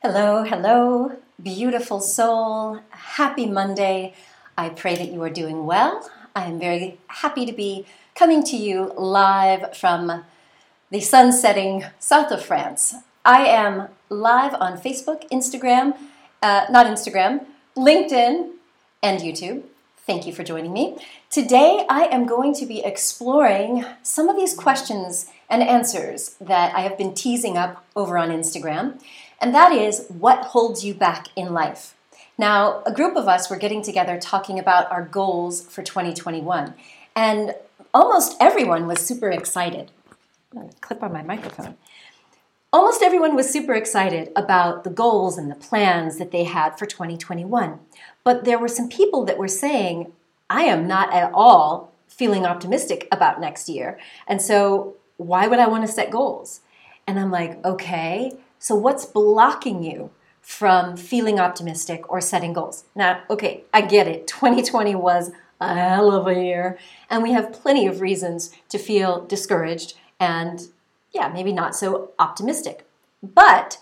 Hello, hello, beautiful soul. Happy Monday. I pray that you are doing well. I am very happy to be coming to you live from the sun setting south of France. I am live on Facebook, LinkedIn, and YouTube. Thank you for joining me. Today, I am going to be exploring some of these questions and answers that I have been teasing up over on Instagram. And that is, what holds you back in life? Now, a group of us were getting together talking about our goals for 2021. And almost everyone was super excited. I'm going to clip on my microphone. Almost everyone was super excited about the goals and the plans that they had for 2021. But there were some people that were saying, I am not at all feeling optimistic about next year. And so why would I want to set goals? And I'm like, okay, so what's blocking you from feeling optimistic or setting goals? Now, okay, I get it. 2020 was a hell of a year, and we have plenty of reasons to feel discouraged and, maybe not so optimistic. But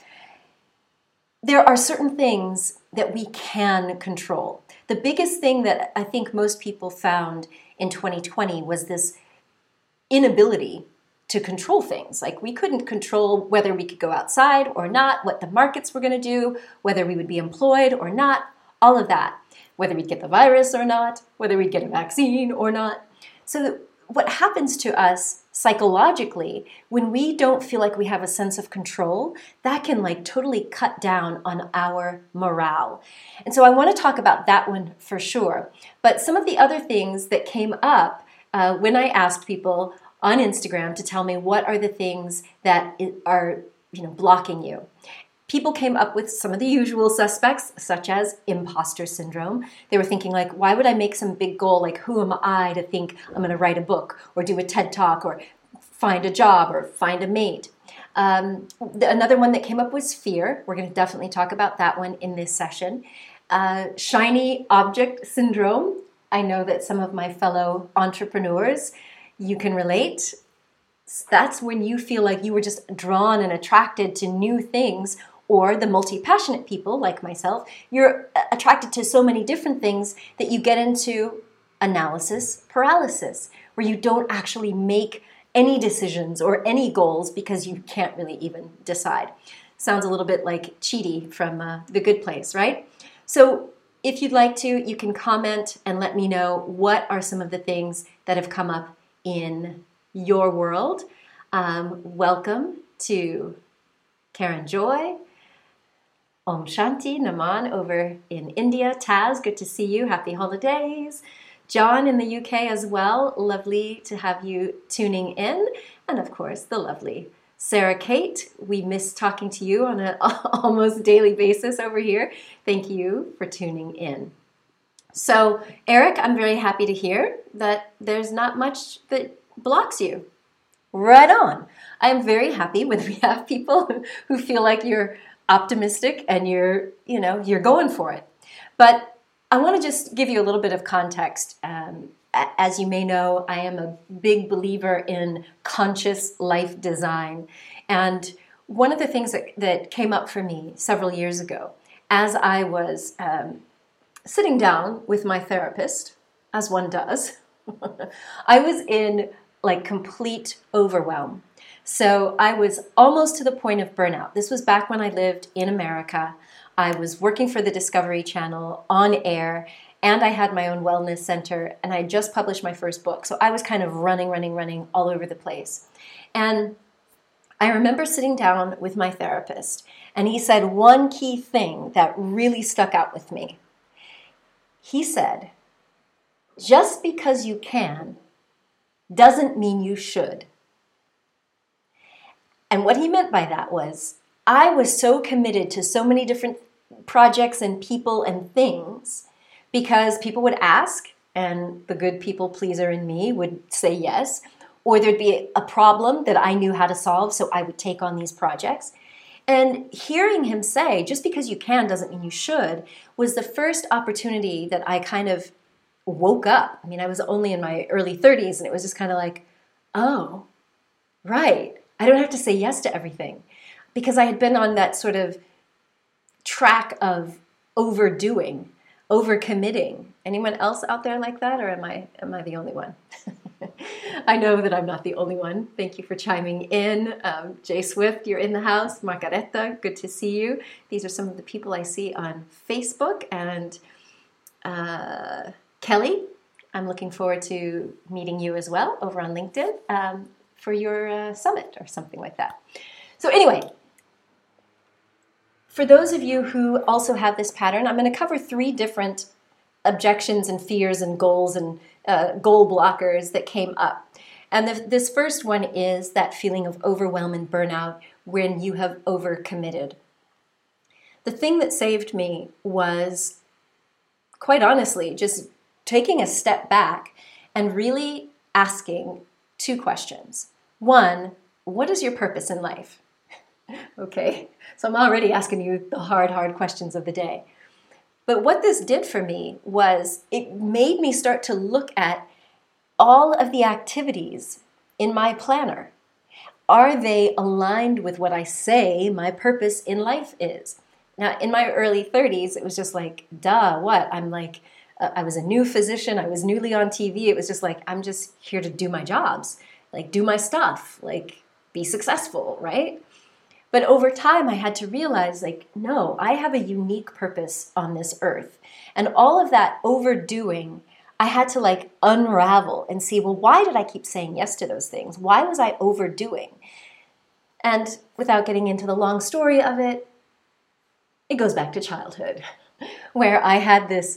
there are certain things that we can control. The biggest thing that I think most people found in 2020 was this inability to control things. Like, we couldn't control whether we could go outside or not, what the markets were going to do, whether we would be employed or not, all of that, whether we'd get the virus or not, whether we'd get a vaccine or not. So what happens to us psychologically when we don't feel like we have a sense of control, that can totally cut down on our morale. And so I want to talk about that one for sure. But some of the other things that came up when I asked people on Instagram to tell me what are the things that are blocking you. People came up with some of the usual suspects, such as imposter syndrome. They were thinking why would I make some big goal? Who am I to think I'm going to write a book or do a TED Talk or find a job or find a mate? Another one that came up was fear. We're going to definitely talk about that one in this session. Shiny object syndrome. I know that some of my fellow entrepreneurs, you can relate. That's when you feel like you were just drawn and attracted to new things, or the multi-passionate people like myself, you're attracted to so many different things that you get into analysis paralysis, where you don't actually make any decisions or any goals because you can't really even decide. Sounds a little bit like Chidi from The Good Place, right? So if you'd like to, you can comment and let me know what are some of the things that have come up in your world. Welcome to Karen Joy, Om Shanti, Naman over in India. Taz, good to see you. Happy holidays. John in the UK as well. Lovely to have you tuning in. And of course, the lovely Sarah Kate. We miss talking to you on an almost daily basis over here. Thank you for tuning in. So, Eric, I'm very happy to hear that there's not much that blocks you. Right on. I'm very happy when we have people who feel like you're optimistic and you're going for it. But I want to just give you a little bit of context. As you may know, I am a big believer in conscious life design. And one of the things that came up for me several years ago, as I was sitting down with my therapist, as one does, I was in complete overwhelm. So I was almost to the point of burnout. This was back when I lived in America. I was working for the Discovery Channel on air, and I had my own wellness center, and I just published my first book. So I was kind of running all over the place. And I remember sitting down with my therapist, and he said one key thing that really stuck out with me. He said, just because you can doesn't mean you should. And what he meant by that was, I was so committed to so many different projects and people and things because people would ask, and the good people pleaser in me would say yes, or there'd be a problem that I knew how to solve, so I would take on these projects. And hearing him say, just because you can doesn't mean you should, was the first opportunity that I kind of woke up. I mean, I was only in my early 30s, and it was just kind of like, oh, right. I don't have to say yes to everything. Because I had been on that sort of track of overdoing, overcommitting. Anyone else out there like that, or am I the only one? I know that I'm not the only one. Thank you for chiming in. Jay Swift, you're in the house. Margareta, good to see you. These are some of the people I see on Facebook. And Kelly, I'm looking forward to meeting you as well over on LinkedIn for your summit or something like that. So anyway, for those of you who also have this pattern, I'm going to cover 3 different objections and fears and goals and goal blockers that came up. And this first one is that feeling of overwhelm and burnout when you have overcommitted. The thing that saved me was, quite honestly, just taking a step back and really asking 2 questions. 1, what is your purpose in life? Okay, so I'm already asking you the hard questions of the day. But what this did for me was it made me start to look at all of the activities in my planner. Are they aligned with what I say my purpose in life is? Now, in my early 30s, it was just like, duh, what? I was a new physician. I was newly on TV. It was just like, I'm just here to do my jobs, like do my stuff, like be successful, right? But over time, I had to realize, like, no, I have a unique purpose on this earth. And all of that overdoing, I had to like unravel and see, well, why did I keep saying yes to those things? Why was I overdoing? And without getting into the long story of it, it goes back to childhood, where I had this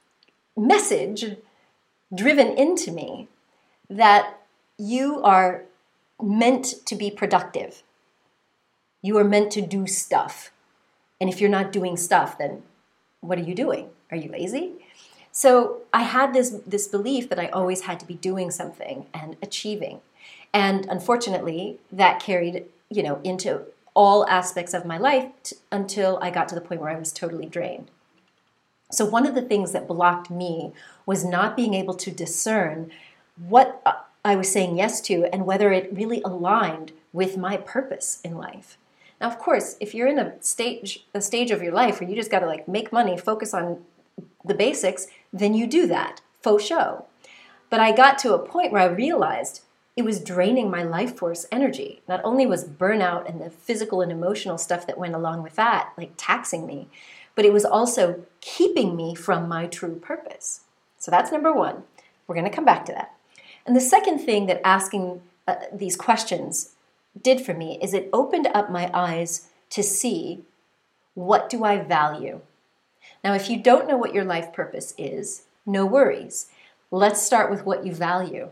message driven into me that you are meant to be productive. You are meant to do stuff. And if you're not doing stuff, then what are you doing? Are you lazy? So I had this belief that I always had to be doing something and achieving. And unfortunately, that carried, into all aspects of my life until I got to the point where I was totally drained. So one of the things that blocked me was not being able to discern what I was saying yes to and whether it really aligned with my purpose in life. Now, of course, if you're in a stage of your life where you just got to like make money, focus on the basics, then you do that, faux show. But I got to a point where I realized it was draining my life force energy. Not only was burnout and the physical and emotional stuff that went along with that, like taxing me, but it was also keeping me from my true purpose. So that's number 1. We're going to come back to that. And the second thing that asking these questions did for me is it opened up my eyes to see, what do I value? Now, if you don't know what your life purpose is, no worries. Let's start with what you value.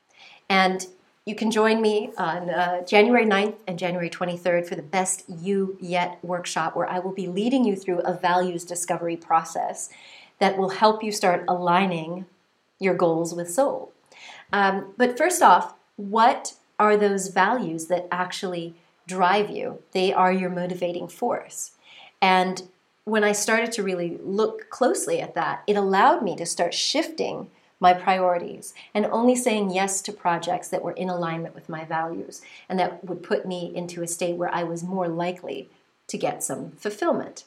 And you can join me on January 9th and January 23rd for the Best You Yet workshop, where I will be leading you through a values discovery process that will help you start aligning your goals with soul. But first off, what are those values that actually drive you? They are your motivating force. And when I started to really look closely at that, it allowed me to start shifting my priorities and only saying yes to projects that were in alignment with my values and that would put me into a state where I was more likely to get some fulfillment.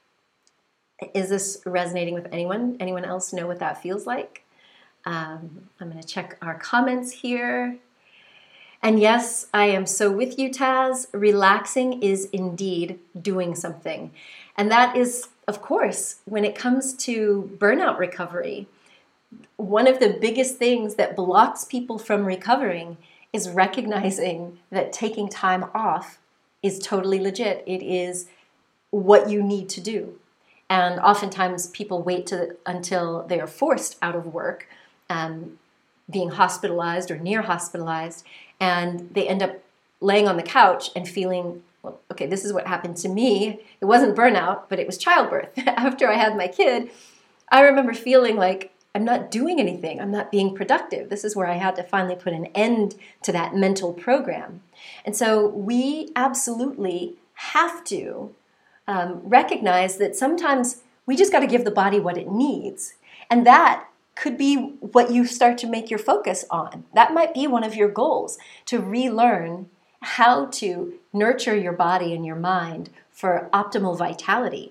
Is this resonating with anyone? Anyone else know what that feels like? I'm going to check our comments here. And yes, I am so with you, Taz. Relaxing is indeed doing something. And that is, of course, when it comes to burnout recovery, one of the biggest things that blocks people from recovering is recognizing that taking time off is totally legit. It is what you need to do. And oftentimes people wait until they are forced out of work, being hospitalized or near hospitalized, and they end up laying on the couch and feeling, well, okay, this is what happened to me. It wasn't burnout, but it was childbirth. After I had my kid, I remember feeling like I'm not doing anything. I'm not being productive. This is where I had to finally put an end to that mental program. And so we absolutely have to recognize that sometimes we just got to give the body what it needs. And that could be what you start to make your focus on. That might be one of your goals, to relearn how to nurture your body and your mind for optimal vitality.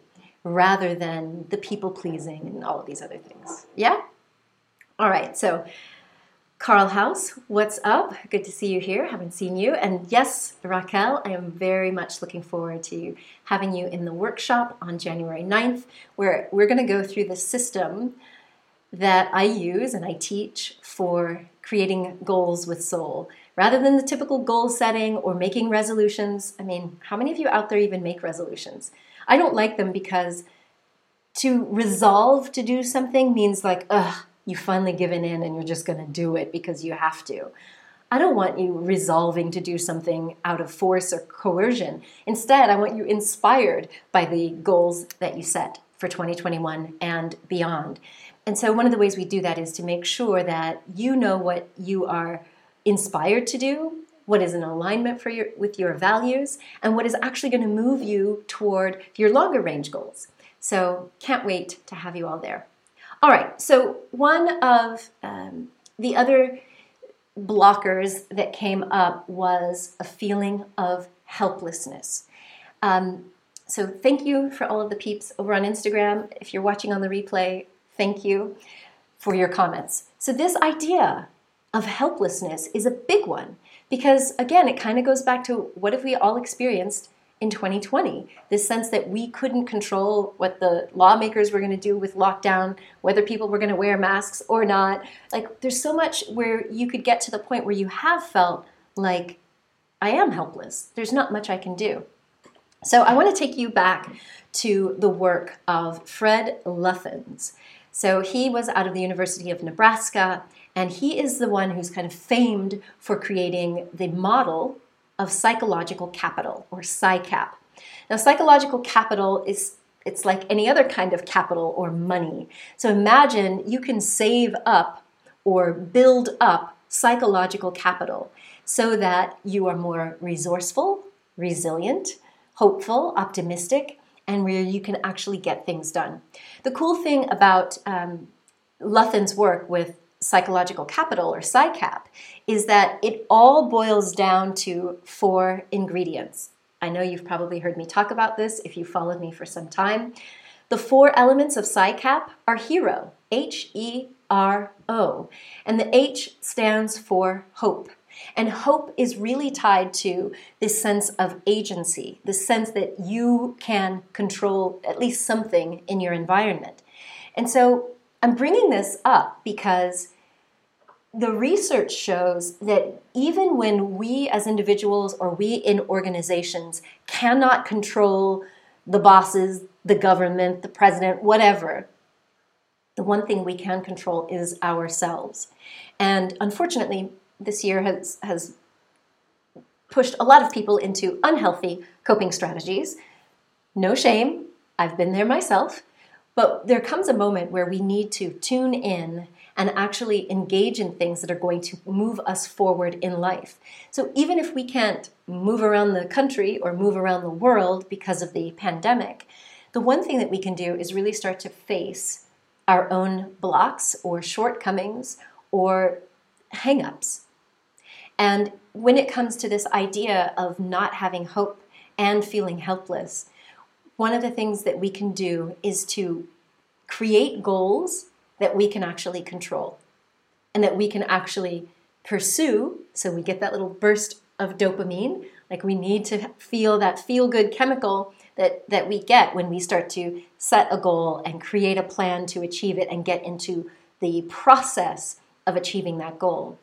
rather than the people pleasing and all of these other things. Yeah? All right, so Carl House, what's up? Good to see you here. Haven't seen you. And yes, Raquel, I am very much looking forward to having you in the workshop on January 9th, where we're going to go through the system that I use and I teach for creating goals with soul. Rather than the typical goal setting or making resolutions, I mean, how many of you out there even make resolutions? I don't like them because to resolve to do something means like, you've finally given in and you're just going to do it because you have to. I don't want you resolving to do something out of force or coercion. Instead, I want you inspired by the goals that you set for 2021 and beyond. And so one of the ways we do that is to make sure that you know what you are inspired to do, what is in alignment with your values, and what is actually going to move you toward your longer range goals. So can't wait to have you all there. All right, so one of the other blockers that came up was a feeling of helplessness. So thank you for all of the peeps over on Instagram. If you're watching on the replay, thank you for your comments. So this idea of helplessness is a big one because, again, it kind of goes back to what have we all experienced in 2020, this sense that we couldn't control what the lawmakers were going to do with lockdown, whether people were going to wear masks or not. Like, there's so much where you could get to the point where you have felt like, I am helpless. There's not much I can do. So I want to take you back to the work of Fred Luthans. So he was out of the University of Nebraska, and he is the one who's kind of famed for creating the model of psychological capital, or PsyCap. Now, psychological capital it's like any other kind of capital or money. So imagine you can save up or build up psychological capital so that you are more resourceful, resilient, hopeful, optimistic, and where you can actually get things done. The cool thing about Luthans' work with psychological capital, or PsyCap, is that it all boils down to 4 ingredients. I know you've probably heard me talk about this if you followed me for some time. The 4 elements of PsyCap are HERO, H-E-R-O, and the H stands for hope. And hope is really tied to this sense of agency, the sense that you can control at least something in your environment. And so I'm bringing this up because the research shows that even when we as individuals or we in organizations cannot control the bosses, the government, the president, whatever, the one thing we can control is ourselves. And unfortunately, this year has pushed a lot of people into unhealthy coping strategies. No shame, I've been there myself. But there comes a moment where we need to tune in and actually engage in things that are going to move us forward in life. So even if we can't move around the country or move around the world because of the pandemic, the one thing that we can do is really start to face our own blocks or shortcomings or hang-ups. And when it comes to this idea of not having hope and feeling helpless, one of the things that we can do is to create goals that we can actually control and that we can actually pursue. So we get that little burst of dopamine, like we need to feel that feel-good chemical that we get when we start to set a goal and create a plan to achieve it and get into the process of achieving that goal.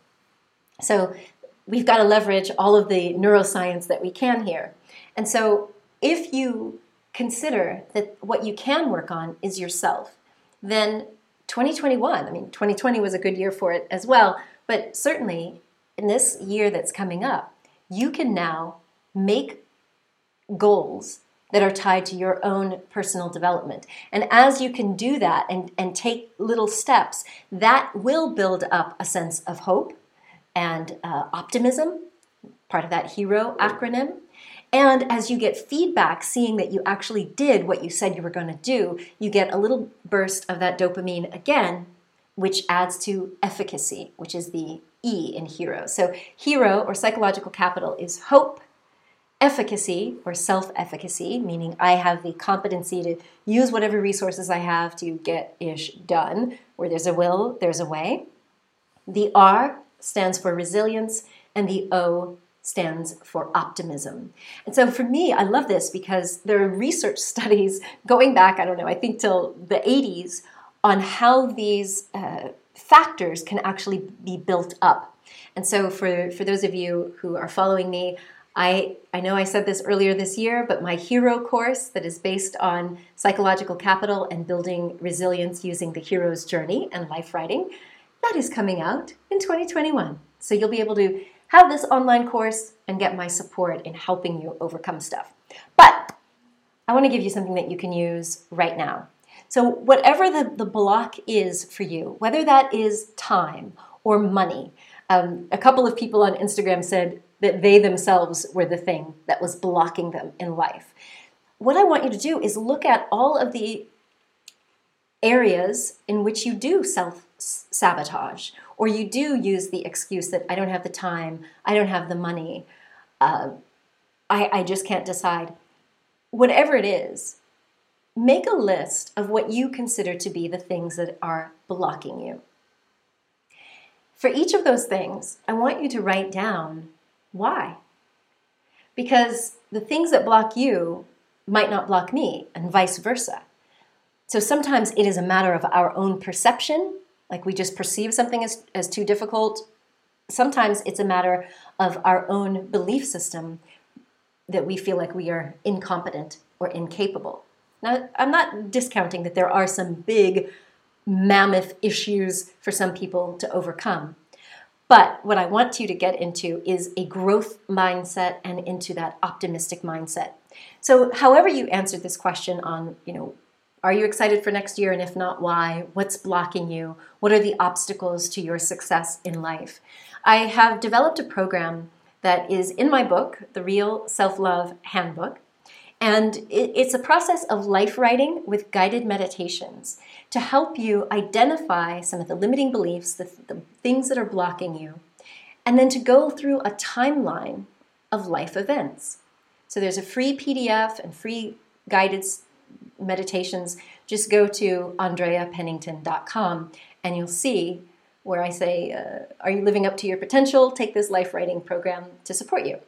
So we've got to leverage all of the neuroscience that we can here. And so if you consider that what you can work on is yourself, then 2021, I mean, 2020 was a good year for it as well, but certainly in this year that's coming up, you can now make goals that are tied to your own personal development. And as you can do that and take little steps, that will build up a sense of hope and optimism, part of that HERO acronym. And as you get feedback, seeing that you actually did what you said you were going to do, you get a little burst of that dopamine again, which adds to efficacy, which is the E in HERO. So HERO, or psychological capital, is hope, efficacy or self-efficacy, meaning I have the competency to use whatever resources I have to get ish done. Where there's a will, there's a way. The R stands for resilience, and the O stands for optimism. And so for me, I love this because there are research studies going back, I don't know, I think till the 80s on how these factors can actually be built up. And so for those of you who are following me, I know I said this earlier this year, but my hero course that is based on psychological capital and building resilience using the hero's journey and life writing, that is coming out in 2021. So you'll be able to have this online course and get my support in helping you overcome stuff. But I want to give you something that you can use right now. So whatever the block is for you, whether that is time or money, a couple of people on Instagram said that they themselves were the thing that was blocking them in life. What I want you to do is look at all of the areas in which you do self-sabotage, or you do use the excuse that I don't have the time, I don't have the money, I just can't decide. Whatever it is, make a list of what you consider to be the things that are blocking you. For each of those things, I want you to write down why. Because the things that block you might not block me, and vice versa. So sometimes it is a matter of our own perception, like we just perceive something as too difficult. Sometimes it's a matter of our own belief system that we feel like we are incompetent or incapable. Now, I'm not discounting that there are some big mammoth issues for some people to overcome. But what I want you to get into is a growth mindset and into that optimistic mindset. So however you answered this question on, are you excited for next year? And if not, why? What's blocking you? What are the obstacles to your success in life? I have developed a program that is in my book, The Real Self-Love Handbook. And it's a process of life writing with guided meditations to help you identify some of the limiting beliefs, the things that are blocking you, and then to go through a timeline of life events. So there's a free PDF and free guided meditations. Just go to andreapennington.com and you'll see where I say, are you living up to your potential? Take this life writing program to support you.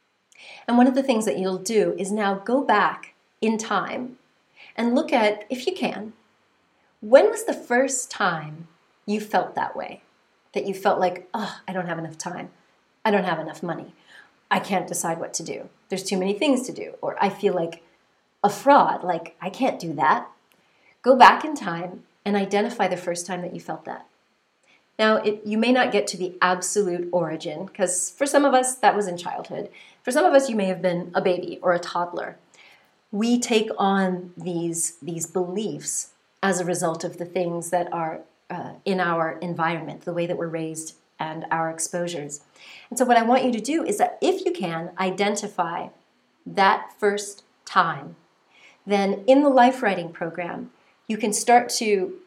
And one of the things that you'll do is now go back in time and look at, if you can, when was the first time you felt that way? That you felt like, I don't have enough time. I don't have enough money. I can't decide what to do. There's too many things to do. Or I feel like a fraud, like I can't do that. Go back in time and identify the first time that you felt that. Now, you may not get to the absolute origin, because for some of us, that was in childhood. For some of us, you may have been a baby or a toddler. We take on these beliefs as a result of the things that are in our environment, the way that we're raised and our exposures. And so what I want you to do is that if you can identify that first time, then in the life writing program, you can start to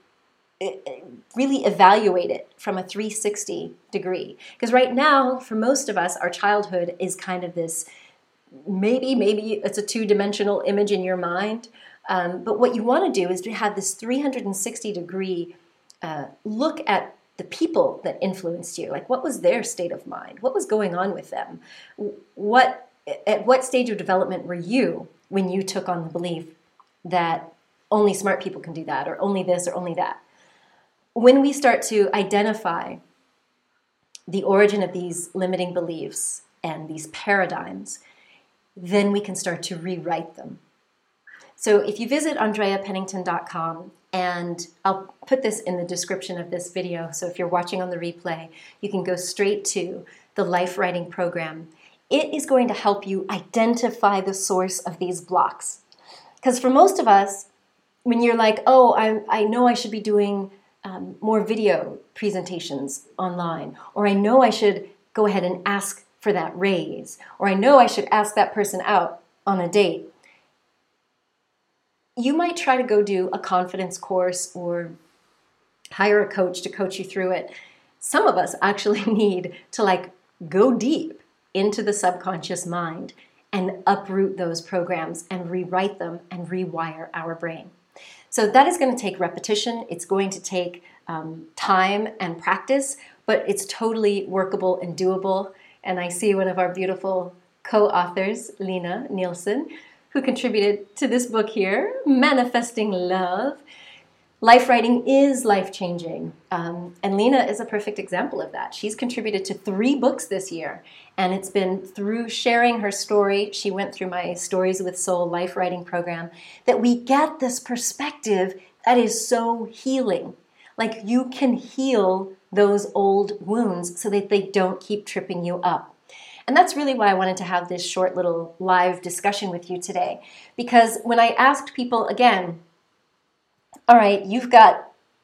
really evaluate it from a 360 degree. Because right now, for most of us, our childhood is kind of this, maybe it's a two-dimensional image in your mind. But what you want to do is to have this 360 degree look at the people that influenced you. Like, what was their state of mind? What was going on with them? At what stage of development were you when you took on the belief that only smart people can do that, or only this, or only that? When we start to identify the origin of these limiting beliefs and these paradigms, then we can start to rewrite them. So if you visit andreapennington.com, and I'll put this in the description of this video, so if you're watching on the replay, you can go straight to the life writing program. It is going to help you identify the source of these blocks. Because for most of us, when you're like, I know I should be doing more video presentations online, or I know I should go ahead and ask for that raise, or I know I should ask that person out on a date. You might try to go do a confidence course or hire a coach to coach you through it. Some of us actually need to go deep into the subconscious mind and uproot those programs and rewrite them and rewire our brain. So that is going to take repetition. It's going to take time and practice, but it's totally workable and doable. And I see one of our beautiful co-authors, Lena Nielsen, who contributed to this book here, Manifesting Love. Life writing is life-changing. And Lena is a perfect example of that. She's contributed to 3 books this year. And it's been through sharing her story, she went through my Stories with Soul life writing program, that we get this perspective that is so healing. Like you can heal those old wounds so that they don't keep tripping you up. And that's really why I wanted to have this short little live discussion with you today. Because when I asked people again, all right, you've got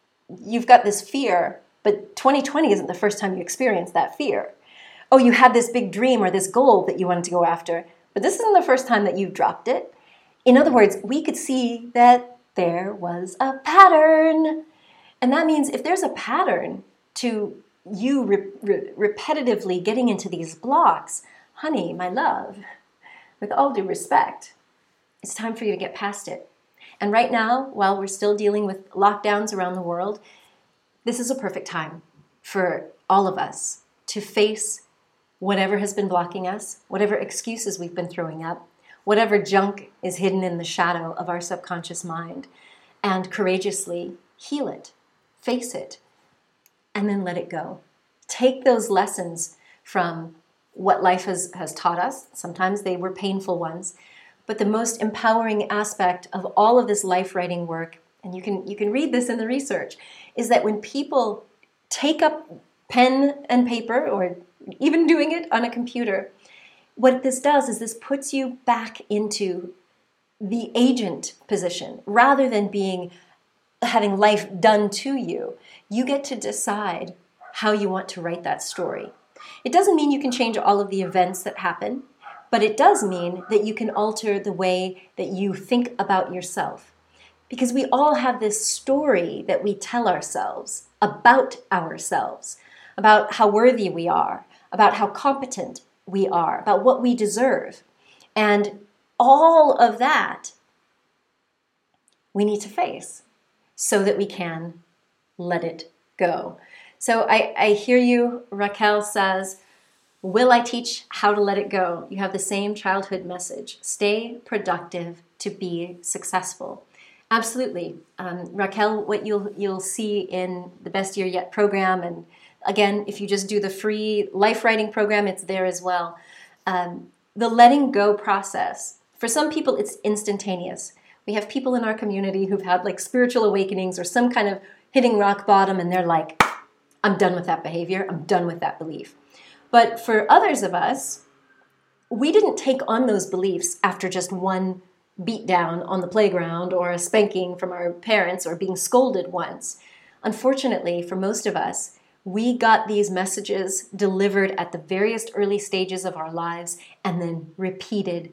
this fear, but 2020 isn't the first time you experienced that fear. Oh, you had this big dream or this goal that you wanted to go after, but this isn't the first time that you've dropped it. In other words, we could see that there was a pattern. And that means if there's a pattern to you repetitively getting into these blocks, honey, my love, with all due respect, it's time for you to get past it. And right now, while we're still dealing with lockdowns around the world, this is a perfect time for all of us to face whatever has been blocking us, whatever excuses we've been throwing up, whatever junk is hidden in the shadow of our subconscious mind, and courageously heal it, face it, and then let it go. Take those lessons from what life has taught us. Sometimes they were painful ones. But the most empowering aspect of all of this life writing work, and you can read this in the research, is that when people take up pen and paper, or even doing it on a computer, what this does is this puts you back into the agent position. Rather than having life done to you, you get to decide how you want to write that story. It doesn't mean you can change all of the events that happen, but it does mean that you can alter the way that you think about yourself. Because we all have this story that we tell ourselves, about how worthy we are, about how competent we are, about what we deserve. And all of that we need to face so that we can let it go. So I hear you. Raquel says, will I teach how to let it go? You have the same childhood message. Stay productive to be successful. Absolutely. Raquel, what you'll see in the Best Year Yet program, and again, if you just do the free life writing program, it's there as well. The letting go process, for some people, it's instantaneous. We have people in our community who've had like spiritual awakenings or some kind of hitting rock bottom, and they're like, I'm done with that behavior. I'm done with that belief. But for others of us, we didn't take on those beliefs after just one beat down on the playground or a spanking from our parents or being scolded once. Unfortunately, for most of us, we got these messages delivered at the various early stages of our lives and then repeated.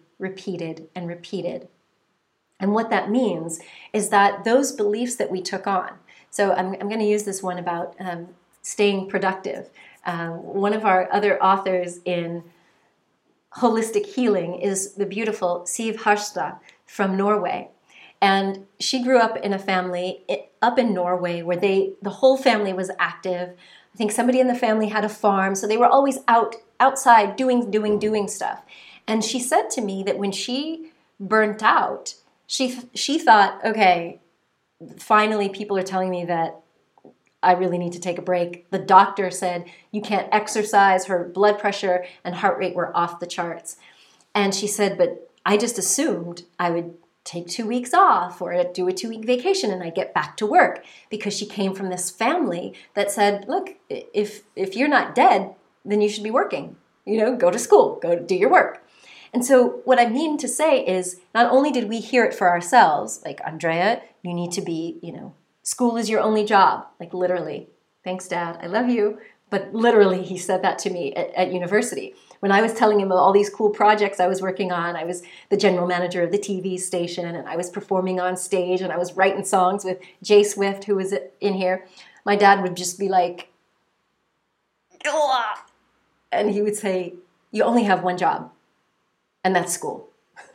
And what that means is that those beliefs that we took on, so I'm going to use this one about staying productive. One of our other authors in holistic healing is the beautiful Siv Harstad from Norway. And she grew up in a family up in Norway where the whole family was active. I think somebody in the family had a farm, so they were always outside doing stuff. And she said to me that when she burnt out, she thought, okay, finally people are telling me that I really need to take a break. The doctor said you can't exercise. Her blood pressure and heart rate were off the charts. And she said, but I just assumed I would take 2 weeks off or do a 2-week vacation and I get back to work, because she came from this family that said, look, if you're not dead, then you should be working. Go to school, go do your work. And so what I mean to say is, not only did we hear it for ourselves, like, Andrea, you need to be, school is your only job, like literally. Thanks, Dad, I love you. But literally, he said that to me at university. When I was telling him about all these cool projects I was working on, I was the general manager of the TV station, and I was performing on stage, and I was writing songs with Jay Swift, who was in here. My dad would just be like, ugh! And he would say, you only have one job. and that's school.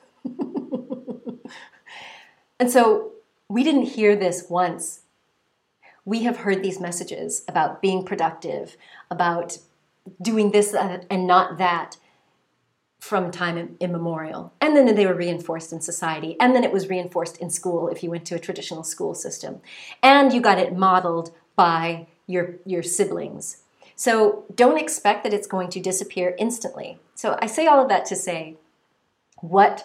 And so we didn't hear this once. We have heard these messages about being productive, about doing this and not that from time immemorial. And then they were reinforced in society. And then it was reinforced in school if you went to a traditional school system. And you got it modeled by your siblings. So don't expect that it's going to disappear instantly. So I say all of that to say what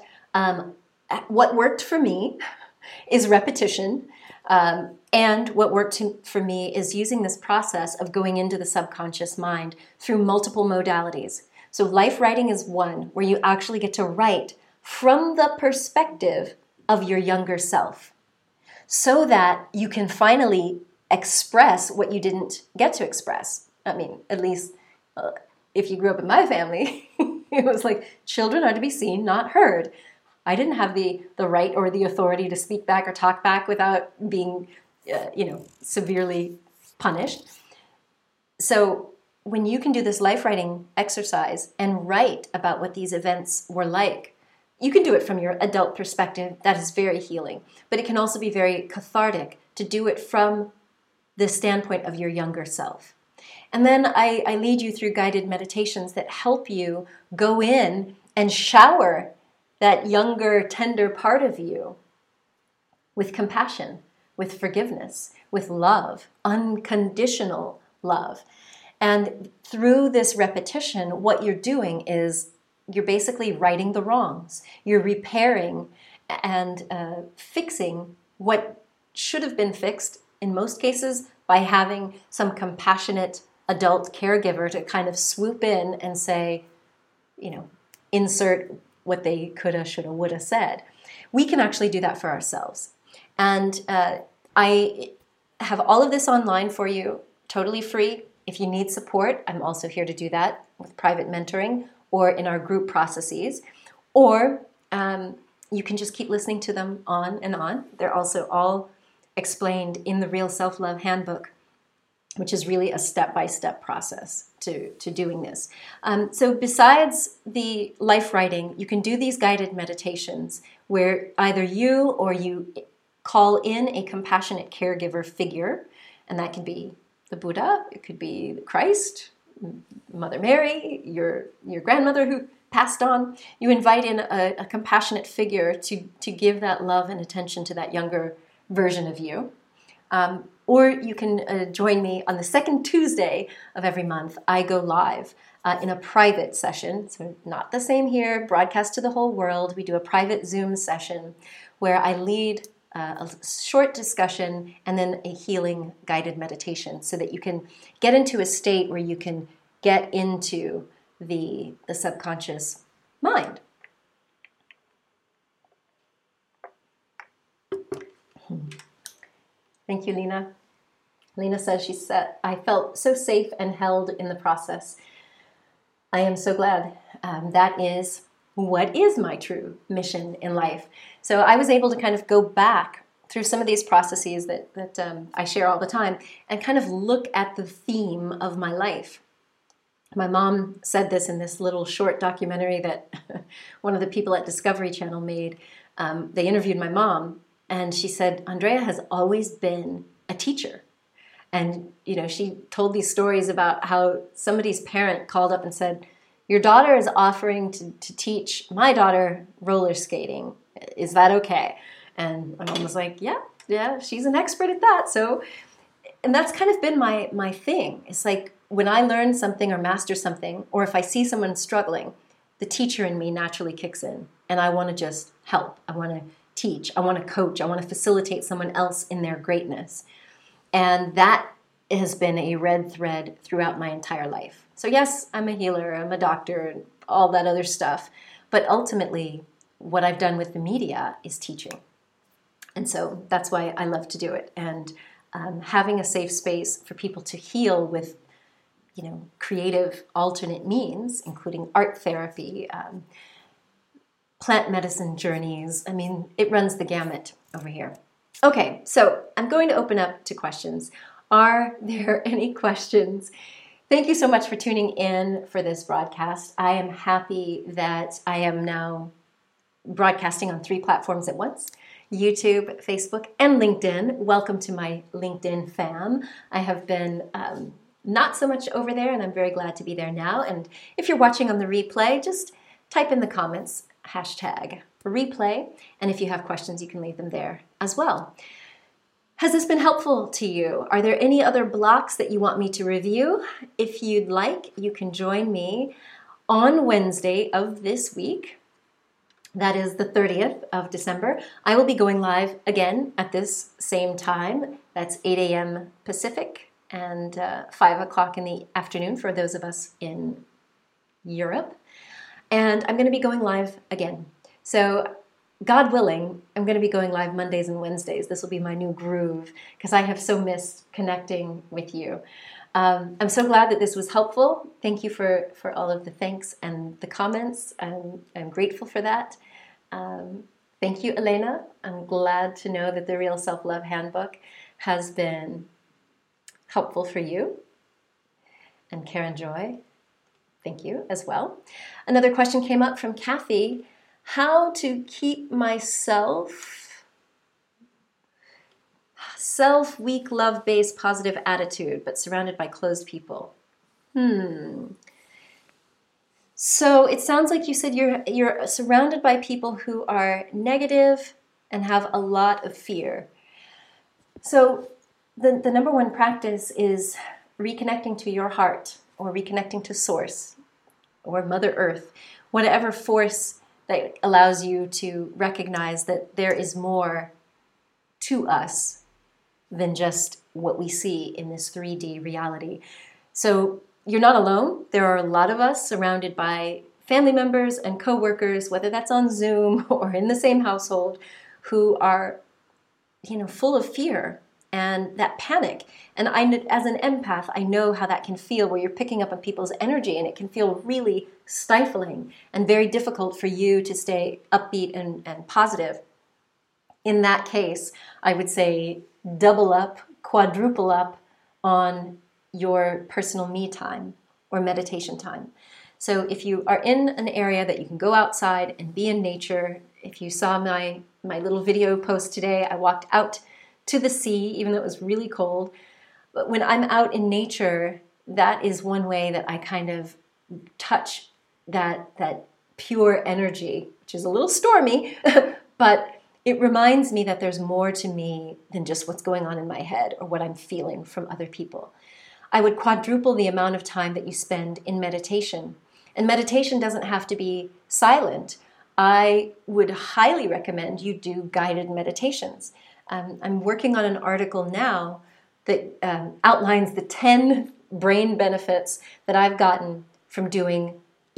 worked for me is repetition. And what worked for me is using this process of going into the subconscious mind through multiple modalities. So life writing is one where you actually get to write from the perspective of your younger self so that you can finally express what you didn't get to express. I mean, at least if you grew up in my family, it was like children are to be seen, not heard. I didn't have the right or the authority to speak back or talk back without being, severely punished. So when you can do this life writing exercise and write about what these events were like, you can do it from your adult perspective. That is very healing. But it can also be very cathartic to do it from the standpoint of your younger self. And then I lead you through guided meditations that help you go in and shower that younger, tender part of you with compassion, with forgiveness, with love, unconditional love. And through this repetition, what you're doing is you're basically righting the wrongs. You're repairing and fixing what should have been fixed, in most cases, by having some compassionate adult caregiver to kind of swoop in and say, insert what they coulda, shoulda, woulda said. We can actually do that for ourselves. And I have all of this online for you, totally free. If you need support, I'm also here to do that with private mentoring or in our group processes. Or you can just keep listening to them on and on. They're also all explained in the Real Self-Love Handbook, which is really a step-by-step process to doing this. So besides the life writing, you can do these guided meditations where either you or you call in a compassionate caregiver figure, and that can be the Buddha, it could be Christ, Mother Mary, your grandmother who passed on. You invite in a compassionate figure to give that love and attention to that younger version of you. Or you can join me on the second Tuesday of every month. I go live in a private session. So not the same here, broadcast to the whole world. We do a private Zoom session where I lead a short discussion and then a healing guided meditation so that you can get into a state where you can get into the subconscious mind. Thank you, Lena. Lena says, I felt so safe and held in the process. I am so glad. That is what is my true mission in life. So I was able to kind of go back through some of these processes that I share all the time and kind of look at the theme of my life. My mom said this in this little short documentary that one of the people at Discovery Channel made. They interviewed my mom, and she said, Andrea has always been a teacher. And, she told these stories about how somebody's parent called up and said, your daughter is offering to teach my daughter roller skating. Is that okay? And my mom was like, yeah, she's an expert at that. So, and that's kind of been my thing. It's like when I learn something or master something, or if I see someone struggling, the teacher in me naturally kicks in. And I want to just help. I want to teach. I want to coach. I want to facilitate someone else in their greatness. And that has been a red thread throughout my entire life. So yes, I'm a healer, I'm a doctor, and all that other stuff. But ultimately, what I've done with the media is teaching. And so that's why I love to do it. And having a safe space for people to heal with, creative alternate means, including art therapy, plant medicine journeys. I mean, it runs the gamut over here. Okay, so I'm going to open up to questions. Are there any questions Thank you so much for tuning in for this broadcast. I am happy that I am now broadcasting on 3 platforms at once: YouTube, Facebook, and LinkedIn. Welcome to my LinkedIn fam. I have been not so much over there, and I'm very glad to be there now. And if you're watching on the replay, just type in the comments #replay, and if you have questions, you can leave them there as well. Has this been helpful to you? Are there any other blocks that you want me to review? If you'd like, you can join me on Wednesday of this week. That is the 30th of December. I will be going live again at this same time. That's 8 a.m. Pacific and 5 o'clock in the afternoon for those of us in Europe. And I'm going to be going live again. So God willing, I'm going to be going live Mondays and Wednesdays. This will be my new groove because I have so missed connecting with you. I'm so glad that this was helpful. Thank you for all of the thanks and the comments. I'm grateful for that. Thank you, Elena. I'm glad to know that the Real Self-Love Handbook has been helpful for you. And Karen Joy, thank you as well. Another question came up from Kathy. How to keep my self-weak, love-based, positive attitude, but surrounded by closed people. So it sounds like you said you're surrounded by people who are negative and have a lot of fear. So the number one practice is reconnecting to your heart, or reconnecting to Source, or Mother Earth, whatever force that allows you to recognize that there is more to us than just what we see in this 3D reality. So you're not alone. There are a lot of us surrounded by family members and coworkers, whether that's on Zoom or in the same household, who are, full of fear and that panic. And as an empath, I know how that can feel, where you're picking up on people's energy, and it can feel really stifling and very difficult for you to stay upbeat and positive. In that case, I would say double up, quadruple up on your personal me time or meditation time. So if you are in an area that you can go outside and be in nature, if you saw my little video post today, I walked out to the sea, even though it was really cold. But when I'm out in nature, that is one way that I kind of touch that pure energy, which is a little stormy, but it reminds me that there's more to me than just what's going on in my head or what I'm feeling from other people. I would quadruple the amount of time that you spend in meditation. And meditation doesn't have to be silent. I would highly recommend you do guided meditations. I'm working on an article now that outlines the 10 brain benefits that I've gotten from doing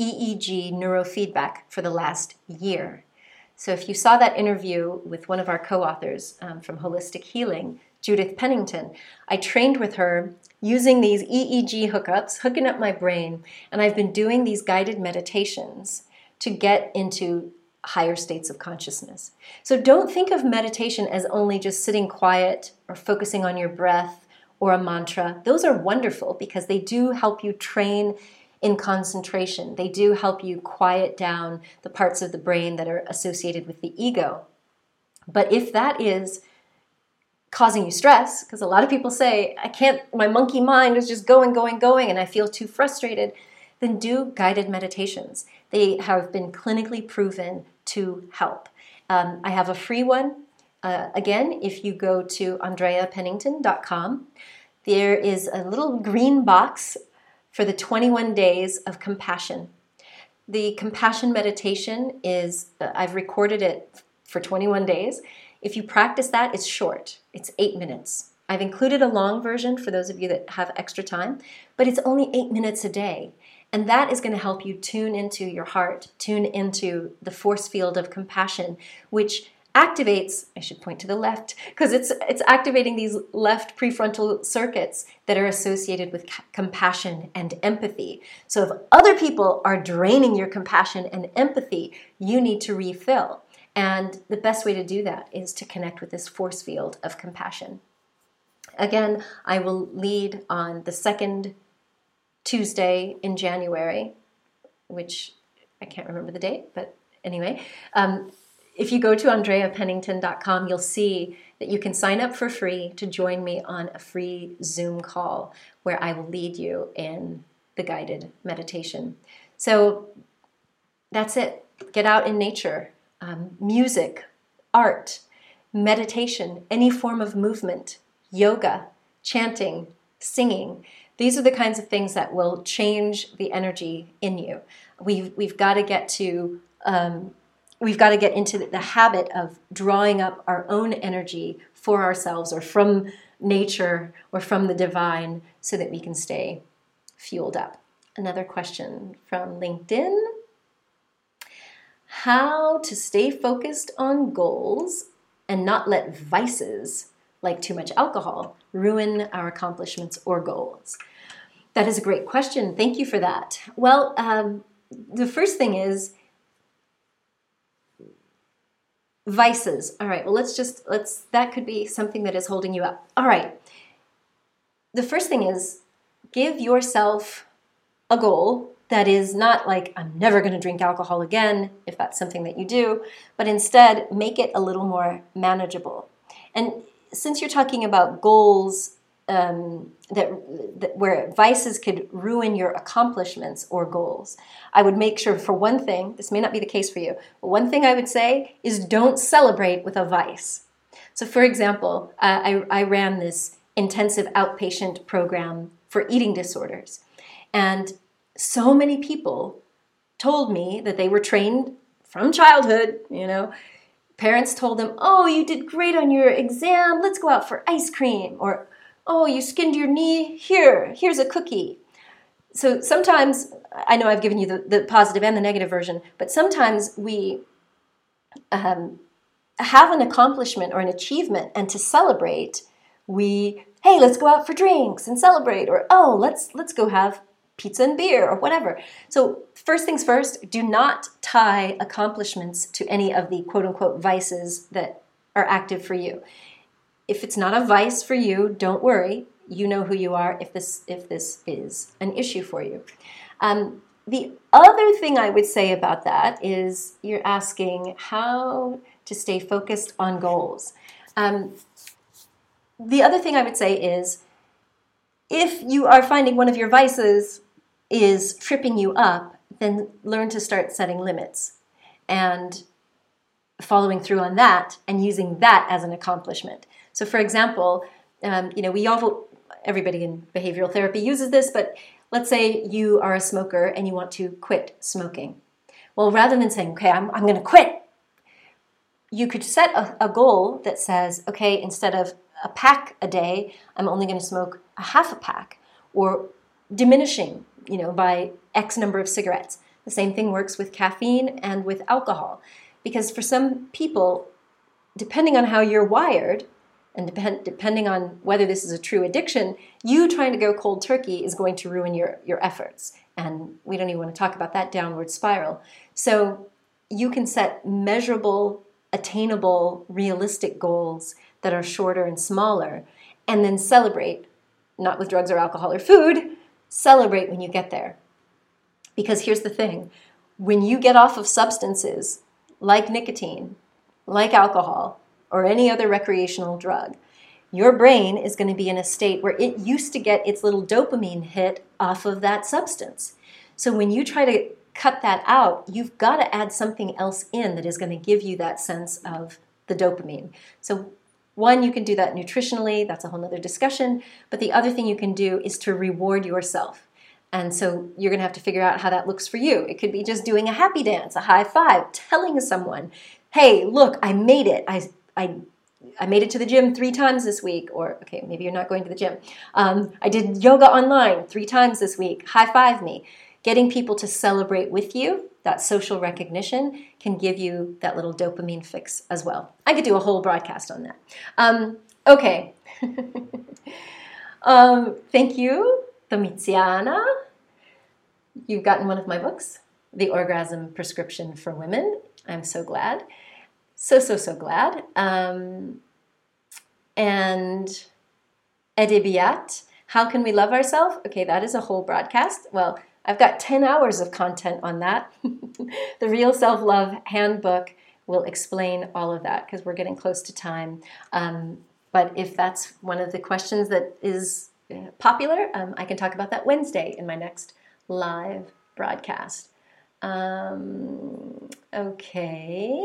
EEG neurofeedback for the last year. So if you saw that interview with one of our co-authors from Holistic Healing, Judith Pennington, I trained with her using these EEG hooking up my brain, and I've been doing these guided meditations to get into higher states of consciousness. So don't think of meditation as only just sitting quiet or focusing on your breath or a mantra. Those are wonderful because they do help you train in concentration. They do help you quiet down the parts of the brain that are associated with the ego. But if that is causing you stress, because a lot of people say, my monkey mind is just going, and I feel too frustrated, then do guided meditations. They have been clinically proven to help. I have a free one. Again, if you go to andreapennington.com, there is a little green box for the 21 days of compassion. The compassion meditation is, I've recorded it for 21 days. If you practice that, it's short. It's 8 minutes. I've included a long version for those of you that have extra time, but it's only 8 minutes a day. And that is going to help you tune into your heart, tune into the force field of compassion, which activates, I should point to the left, because it's activating these left prefrontal circuits that are associated with compassion and empathy. So if other people are draining your compassion and empathy, you need to refill. And the best way to do that is to connect with this force field of compassion. Again, I will lead on the second Tuesday in January, which I can't remember the date, but anyway, if you go to andreapennington.com, you'll see that you can sign up for free to join me on a free Zoom call where I will lead you in the guided meditation. So that's it. Get out in nature, music, art, meditation, any form of movement, yoga, chanting, singing. These are the kinds of things that will change the energy in you. We've got to get to we've got to get into the habit of drawing up our own energy for ourselves or from nature or from the divine so that we can stay fueled up. Another question from LinkedIn. How to stay focused on goals and not let vices like too much alcohol ruin our accomplishments or goals? That is a great question. Thank you for that. Well, the first thing is vices. All right, well, that could be something that is holding you up. All right. The first thing is give yourself a goal that is not like, I'm never going to drink alcohol again, if that's something that you do, but instead make it a little more manageable. And since you're talking about goals where vices could ruin your accomplishments or goals, I would make sure, for one thing, this may not be the case for you, but one thing I would say is don't celebrate with a vice. So for example, I ran this intensive outpatient program for eating disorders. And so many people told me that they were trained from childhood, parents told them, oh, you did great on your exam, let's go out for ice cream, or oh, you skinned your knee, here's a cookie. So sometimes, I know I've given you the positive and the negative version, but sometimes we have an accomplishment or an achievement, and to celebrate, hey, let's go out for drinks and celebrate, or oh, let's go have pizza and beer or whatever. So first things first, do not tie accomplishments to any of the quote-unquote vices that are active for you. If it's not a vice for you, don't worry. You know who you are if this is an issue for you. The other thing I would say about that is you're asking how to stay focused on goals. The other thing I would say is if you are finding one of your vices is tripping you up, then learn to start setting limits and following through on that and using that as an accomplishment. So for example, everybody in behavioral therapy uses this, but let's say you are a smoker and you want to quit smoking. Well, rather than saying, okay, I'm going to quit, you could set a goal that says, okay, instead of a pack a day, I'm only going to smoke a half a pack, or diminishing, by X number of cigarettes. The same thing works with caffeine and with alcohol. Because for some people, depending on how you're wired, and depending on whether this is a true addiction, you trying to go cold turkey is going to ruin your efforts. And we don't even want to talk about that downward spiral. So you can set measurable, attainable, realistic goals that are shorter and smaller, and then celebrate, not with drugs or alcohol or food, celebrate when you get there. Because here's the thing, when you get off of substances like nicotine, like alcohol, or any other recreational drug, your brain is going to be in a state where it used to get its little dopamine hit off of that substance. So when you try to cut that out, you've got to add something else in that is going to give you that sense of the dopamine. So one, you can do that nutritionally, that's a whole other discussion, but the other thing you can do is to reward yourself. And so you're going to have to figure out how that looks for you. It could be just doing a happy dance, a high five, telling someone, hey, look, I made it. I made it to the gym 3 times this week, or okay, maybe you're not going to the gym. I did yoga online 3 times this week. High five me. Getting people to celebrate with you, that social recognition, can give you that little dopamine fix as well. I could do a whole broadcast on that. Okay. Thank you, Domitiana. You've gotten one of my books, The Orgasm Prescription for Women. I'm so glad. So glad. And Edebiat, How can we love ourselves? Okay, that is a whole broadcast. Well, I've got 10 hours of content on that. The Real Self-Love Handbook will explain all of that because we're getting close to time. But if that's one of the questions that is popular, I can talk about that Wednesday in my next live broadcast. Okay.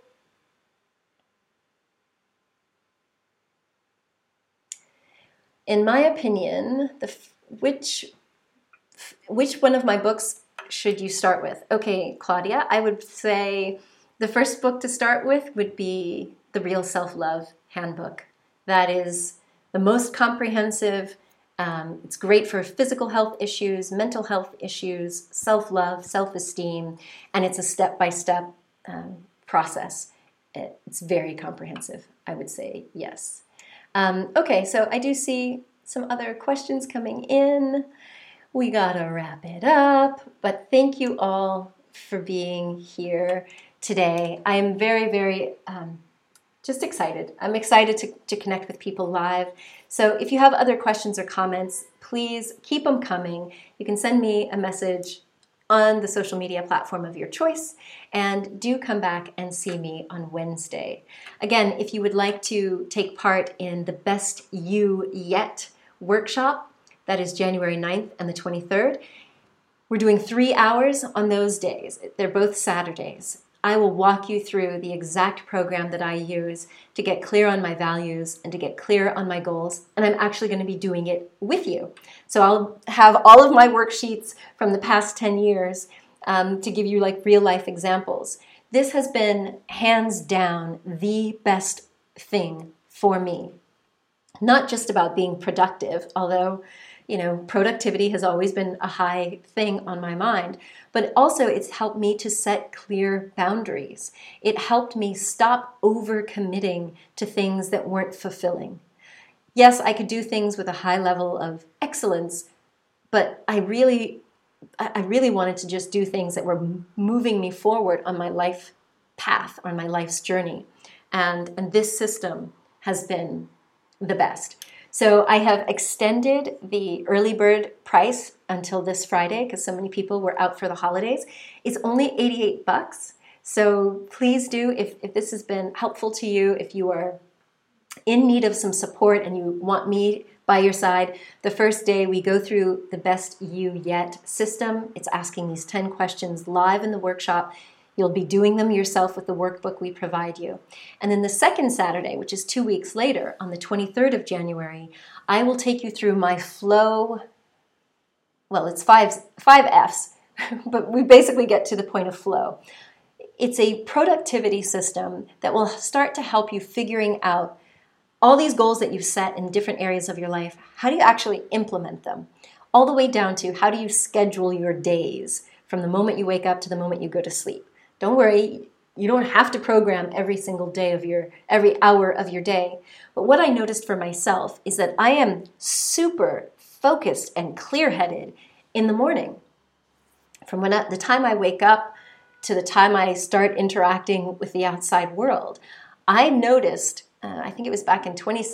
In my opinion, which one of my books should you start with? Okay, Claudia, I would say the first book to start with would be The Real Self-Love Handbook. That is the most comprehensive. It's great for physical health issues, mental health issues, self-love, self-esteem, and it's a step-by-step process. It's very comprehensive, I would say, yes. Okay, so I do see some other questions coming in. We gotta wrap it up, but thank you all for being here today. I am very, very just excited. I'm excited to connect with people live. So if you have other questions or comments, please keep them coming. You can send me a message on the social media platform of your choice, and do come back and see me on Wednesday. Again, if you would like to take part in the Best You Yet workshop, that is January 9th and the 23rd, we're doing 3 hours on those days. They're both Saturdays. I will walk you through the exact program that I use to get clear on my values and to get clear on my goals, and I'm actually going to be doing it with you. So I'll have all of my worksheets from the past 10 years to give you like real life examples. This has been hands down the best thing for me. Not just about being productive, although productivity has always been a high thing on my mind, but also it's helped me to set clear boundaries. It helped me stop overcommitting to things that weren't fulfilling. Yes, I could do things with a high level of excellence, but I really wanted to just do things that were moving me forward on my life path, on my life's journey. And this system has been the best. So I have extended the early bird price until this Friday because so many people were out for the holidays. It's only $88. So please do, if this has been helpful to you, if you are in need of some support and you want me by your side, the first day we go through the Best You Yet system. It's asking these 10 questions live in the workshop. You'll be doing them yourself with the workbook we provide you. And then the second Saturday, which is 2 weeks later, on the 23rd of January, I will take you through my flow. Well, it's five F's, but we basically get to the point of flow. It's a productivity system that will start to help you figuring out all these goals that you've set in different areas of your life. How do you actually implement them? All the way down to how do you schedule your days from the moment you wake up to the moment you go to sleep. Don't worry, you don't have to program every single day of every hour of your day. But what I noticed for myself is that I am super focused and clear-headed in the morning. From the time I wake up to the time I start interacting with the outside world. I noticed, I think it was back in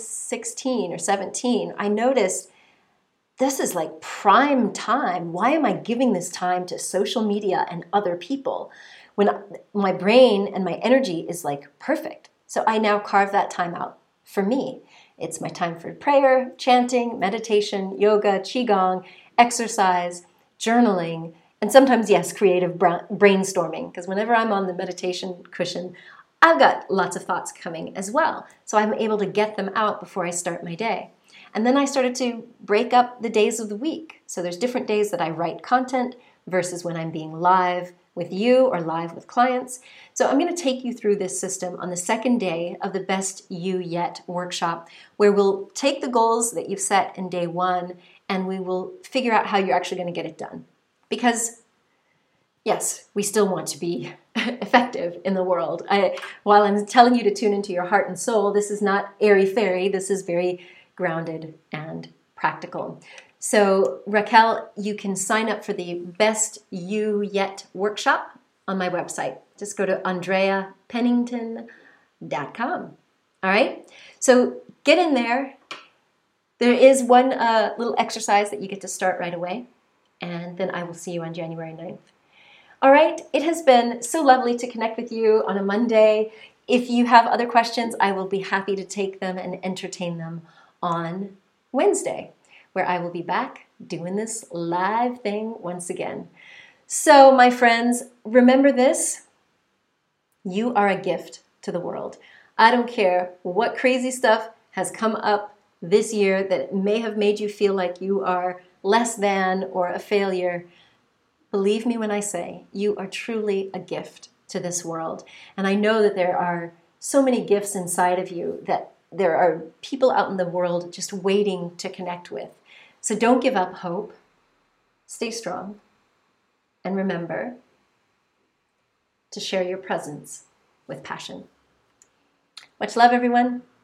2016 or 17, I noticed this is like prime time. Why am I giving this time to social media and other people when my brain and my energy is like perfect? So I now carve that time out for me. It's my time for prayer, chanting, meditation, yoga, qigong, exercise, journaling, and sometimes, yes, creative brainstorming, because whenever I'm on the meditation cushion, I've got lots of thoughts coming as well. So I'm able to get them out before I start my day. And then I started to break up the days of the week. So there's different days that I write content versus when I'm being live with you or live with clients. So I'm going to take you through this system on the second day of the Best You Yet workshop, where we'll take the goals that you've set in day one and we will figure out how you're actually going to get it done. Because yes, we still want to be effective in the world. While I'm telling you to tune into your heart and soul, this is not airy-fairy. This is very grounded and practical. So Raquel, you can sign up for the Best You Yet workshop on my website. Just go to AndreaPennington.com. All right? So get in there, There is one little exercise that you get to start right away, and then I will see you on January 9th. All right, it has been so lovely to connect with you on a Monday. If you have other questions, I will be happy to take them and entertain them on Wednesday, where I will be back doing this live thing once again. So, my friends, remember this. You are a gift to the world. I don't care what crazy stuff has come up this year that may have made you feel like you are less than or a failure. Believe me when I say you are truly a gift to this world. And I know that there are so many gifts inside of you that there are people out in the world just waiting to connect with. So don't give up hope. Stay strong. And remember to share your presence with passion. Much love, everyone.